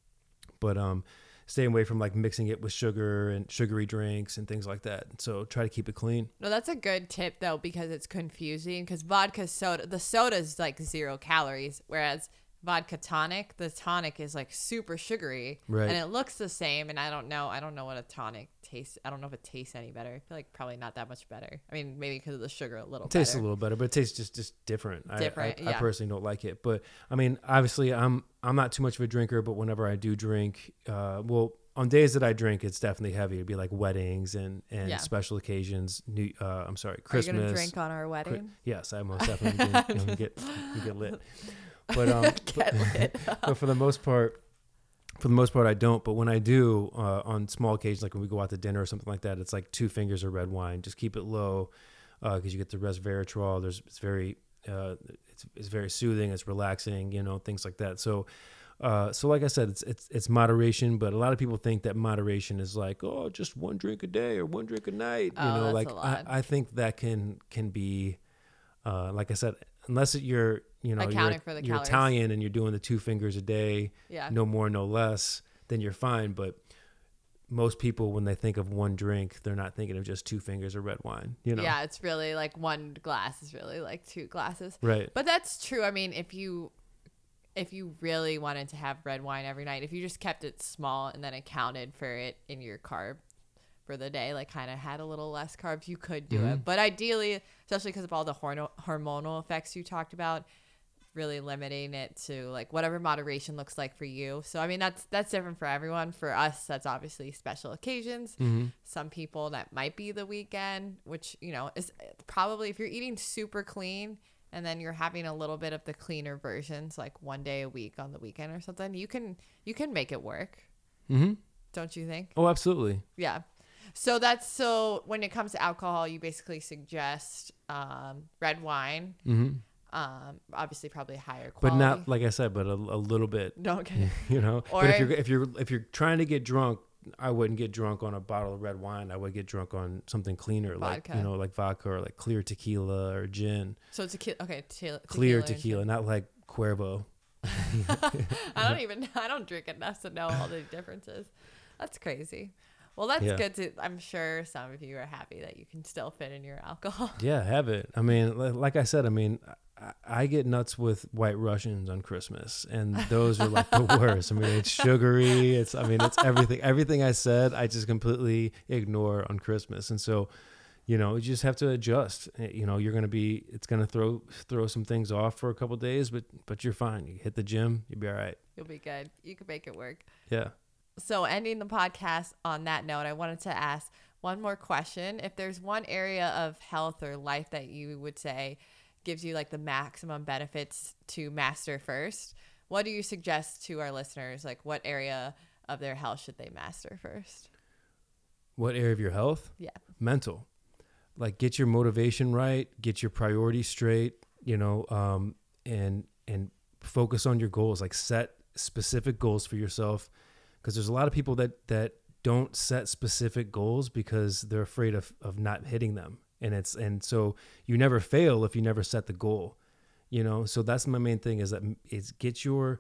Speaker 1: but, um, staying away from like mixing it with sugar and sugary drinks and things like that. So try to keep it clean.
Speaker 2: No, that's a good tip though, because it's confusing. Because vodka soda, the soda is like zero calories, whereas vodka tonic, the tonic is like super sugary,
Speaker 1: Right.
Speaker 2: and it looks the same. And I don't know, I don't know what a tonic tastes. I don't know if it tastes any better. I feel like probably not that much better. I mean, maybe because of the sugar, a little.
Speaker 1: It tastes
Speaker 2: better.
Speaker 1: a little better, but it tastes just, just different.
Speaker 2: Different,
Speaker 1: I, I,
Speaker 2: yeah.
Speaker 1: I personally don't like it, but I mean, obviously, I'm I'm not too much of a drinker, but whenever I do drink, uh, well, on days that I drink, it's definitely heavy. It'd be like weddings and, and
Speaker 2: Yeah.
Speaker 1: special occasions. New, uh, I'm sorry,
Speaker 2: Are you
Speaker 1: Christmas.
Speaker 2: gonna drink on our wedding?
Speaker 1: Chri- yes, I most definitely do. You know, get you get lit, but um,
Speaker 2: Get lit.
Speaker 1: but for the most part, for the most part, I don't. But when I do, uh, on small occasions, like when we go out to dinner or something like that, it's like two fingers of red wine. Just keep it low, because uh, you get the resveratrol. There's it's very uh, it's it's very soothing. It's relaxing. You know, things like that. So. Uh, so like I said, it's, it's, it's moderation, but a lot of people think that moderation is like, oh, just one drink a day or one drink a night.
Speaker 2: Oh,
Speaker 1: you know,
Speaker 2: that's
Speaker 1: like
Speaker 2: a lot.
Speaker 1: I, I think that can, can be, uh, like I said, unless you're, you know,
Speaker 2: Accounting
Speaker 1: you're,
Speaker 2: for the
Speaker 1: you're
Speaker 2: calories.
Speaker 1: Italian and you're doing the two fingers a day,
Speaker 2: Yeah.
Speaker 1: no more, no less, then you're fine. But most people, when they think of one drink, they're not thinking of just two fingers of red wine, you know?
Speaker 2: Yeah, it's really like one glass is really like two glasses.
Speaker 1: Right.
Speaker 2: But that's true. I mean, if you if you really wanted to have red wine every night, if you just kept it small and then accounted for it in your carb for the day, like kind of had a little less carbs, you could do
Speaker 1: Mm-hmm.
Speaker 2: it. But ideally, especially because of all the horno- hormonal effects you talked about, really limiting it to like whatever moderation looks like for you. So I mean, that's that's different for everyone. For us, that's obviously special occasions.
Speaker 1: Mm-hmm.
Speaker 2: Some people that might be the weekend, which, you know, is probably if you're eating super clean and then you're having a little bit of the cleaner versions, like one day a week on the weekend or something, you can you can make it work.
Speaker 1: Mm-hmm.
Speaker 2: Don't you think?
Speaker 1: Oh, absolutely.
Speaker 2: Yeah. So that's so when it comes to alcohol, you basically suggest um, red wine.
Speaker 1: Mm-hmm.
Speaker 2: Um, obviously, probably higher quality.
Speaker 1: But not, like I said, but a, a little bit.
Speaker 2: Don't get it.
Speaker 1: You know,
Speaker 2: Or-
Speaker 1: but if you're if you're if you're trying to get drunk, I wouldn't get drunk on a bottle of red wine. I would get drunk on something cleaner, like
Speaker 2: Vodka.
Speaker 1: you know, like vodka or like clear tequila or gin.
Speaker 2: So tequila. Okay, te-
Speaker 1: Clear
Speaker 2: tequila.
Speaker 1: tequila, not like Cuervo.
Speaker 2: I don't even. I don't drink enough to know all the differences. That's crazy. Well, that's
Speaker 1: Yeah.
Speaker 2: good to. I'm sure some of you are happy that you can still fit in your alcohol.
Speaker 1: Yeah, have it. I mean, li- like I said, I mean, I, I get nuts with White Russians on Christmas, and those are like the worst. I mean, it's sugary. It's, I mean, it's everything. Everything I said, I just completely ignore on Christmas, and so, you know, you just have to adjust. Eh, You know, you're gonna be, it's gonna throw throw some things off for a couple days, but but you're fine. You hit the gym, you'll be all right.
Speaker 2: You'll be good. You can make it work.
Speaker 1: Yeah.
Speaker 2: So ending the podcast on that note, I wanted to ask one more question. If there's one area of health or life that you would say gives you like the maximum benefits to master first. What do you suggest to our listeners? Like, what area of their health should they master first?
Speaker 1: What area of your health?
Speaker 2: Yeah.
Speaker 1: Mental. Like, get your motivation right, get your priorities straight, you know, um, and and focus on your goals. Like, set specific goals for yourself, because there's a lot of people that that don't set specific goals because they're afraid of of not hitting them, and it's and so you never fail if you never set the goal, you know. So that's my main thing, is that is get your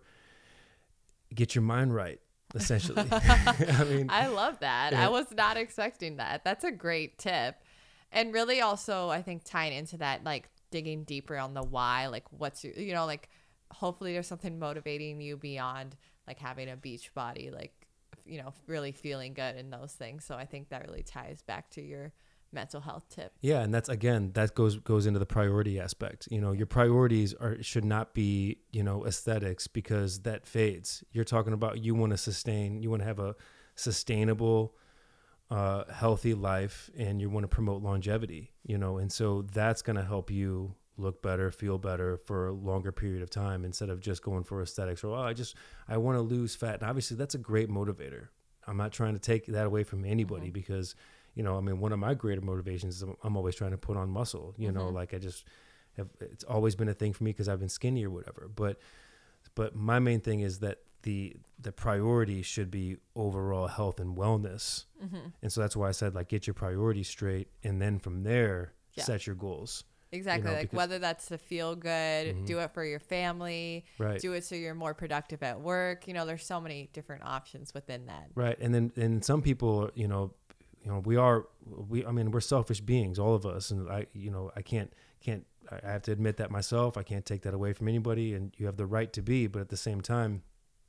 Speaker 1: get your mind right, essentially. I mean,
Speaker 2: I love that.
Speaker 1: Yeah.
Speaker 2: I was not expecting that. That's a great tip. And really also, I think tying into that, like digging deeper on the why, like what's your, you know, like hopefully there's something motivating you beyond like having a beach body, like, you know, really feeling good in those things. So I think that really ties back to your mental health tip.
Speaker 1: Yeah. And that's, again, that goes, goes into the priority aspect. You know, your priorities are, should not be, you know, aesthetics, because that fades. You're talking about, you want to sustain, you want to have a sustainable, uh, healthy life, and you want to promote longevity, you know, and so that's going to help you look better, feel better for a longer period of time, instead of just going for aesthetics or, oh, I just, I want to lose fat. And obviously that's a great motivator. I'm not trying to take that away from anybody, mm-hmm. because, you know, I mean, one of my greater motivations is I'm, I'm always trying to put on muscle, you mm-hmm. know, like I just have, it's always been a thing for me because I've been skinny or whatever. But, but my main thing is that the, the priority should be overall health and wellness. Mm-hmm. And so that's why I said, like, get your priorities straight. And then from there, yeah. set your goals.
Speaker 2: Exactly.
Speaker 1: You know,
Speaker 2: like
Speaker 1: because,
Speaker 2: whether that's to feel good, mm-hmm. do it for your family,
Speaker 1: right.
Speaker 2: do it so you're more productive at work. You know, there's so many different options within that.
Speaker 1: Right. And then, and some people, you know, you know, we are, we, I mean, we're selfish beings, all of us. And I, you know, I can't, can't, I have to admit that myself. I can't take that away from anybody, and you have the right to be, but at the same time,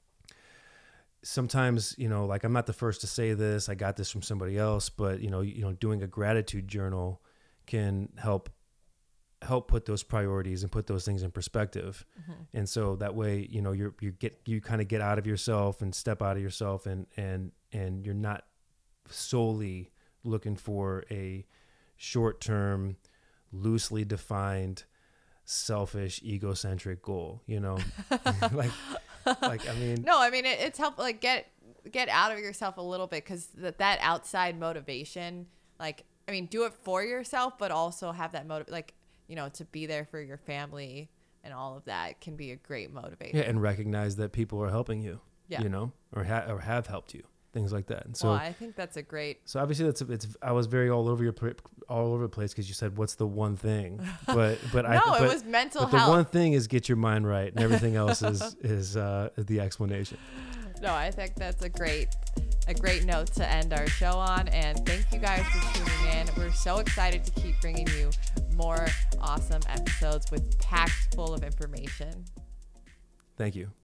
Speaker 1: sometimes, you know, like I'm not the first to say this, I got this from somebody else, but you know, you know, doing a gratitude journal can help help put those priorities and put those things in perspective. Mm-hmm. And so that way, you know, you're, you get, you kind of get out of yourself and step out of yourself, and, and, and you're not solely looking for a short-term, loosely defined, selfish, egocentric goal, you know, like, like, I mean,
Speaker 2: no, I mean, it, it's helpful, like get, get out of yourself a little bit. Cause that, that outside motivation, like, I mean, do it for yourself, but also have that motive, like, you know, to be there for your family and all of that can be a great motivator.
Speaker 1: Yeah. And recognize that people are helping you,
Speaker 2: yeah.
Speaker 1: you know, or, ha- or have helped you, things like that. And so
Speaker 2: well, I think that's a great,
Speaker 1: so obviously that's, it's, I was very all over your, all over the place, cause you said, what's the one thing, but, but
Speaker 2: no,
Speaker 1: I,
Speaker 2: no,
Speaker 1: but,
Speaker 2: it was mental
Speaker 1: but
Speaker 2: health.
Speaker 1: The one thing is get your mind right, and everything else is, is, uh, the explanation.
Speaker 2: No, I think that's a great, a great note to end our show on. And thank you guys for tuning in. We're so excited to keep bringing you more awesome episodes with packed full of information.
Speaker 1: Thank you.